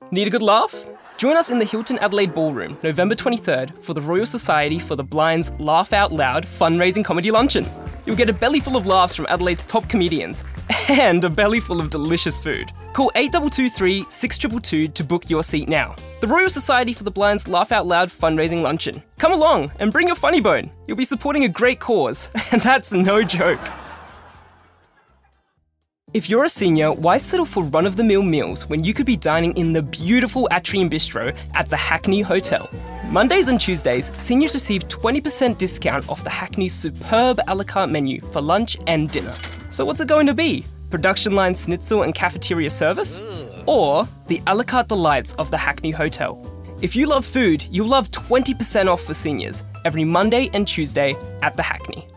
Need a good laugh? Join us in the Hilton Adelaide Ballroom, November 23rd, for the Royal Society for the Blind's Laugh Out Loud fundraising comedy luncheon. You'll get a belly full of laughs from Adelaide's top comedians and a belly full of delicious food. Call 8223 6222 to book your seat now. The Royal Society for the Blind's Laugh Out Loud fundraising luncheon. Come along and bring your funny bone. You'll be supporting a great cause, and that's no joke. If you're a senior, why settle for run-of-the-mill meals when you could be dining in the beautiful Atrium Bistro at the Hackney Hotel? Mondays and Tuesdays, seniors receive 20% discount off the Hackney's superb a la carte menu for lunch and dinner. So what's it going to be? Production line schnitzel and cafeteria service? Or the a la carte delights of the Hackney Hotel? If you love food, you'll love 20% off for seniors every Monday and Tuesday at the Hackney.